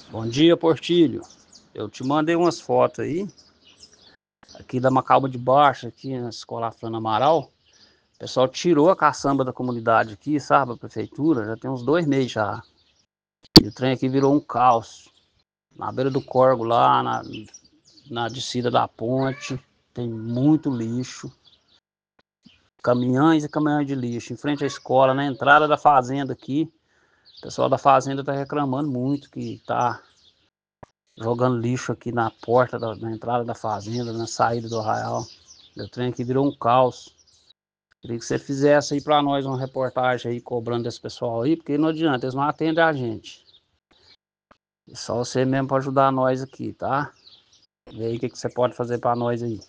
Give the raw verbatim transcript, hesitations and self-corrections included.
Bom dia, Portilho. Eu te mandei umas fotos aí, aqui da Macalba de Baixo, aqui na Escola Afrana Amaral. O pessoal tirou a caçamba da comunidade aqui, sabe, a prefeitura, já tem uns dois meses já. E o trem aqui virou um caos. Na beira do córrego lá, na, na descida da ponte, tem muito lixo. Caminhões e caminhões de lixo. Em frente à escola, na entrada da fazenda aqui, o pessoal da fazenda tá reclamando muito que tá jogando lixo aqui na porta da, na entrada da fazenda, na saída do arraial. O trem aqui virou um caos. Queria que você fizesse aí pra nós uma reportagem aí cobrando desse pessoal aí, porque não adianta, eles não atendem a gente. É só você mesmo pra ajudar nós aqui, tá? E aí, o que, que você pode fazer pra nós aí?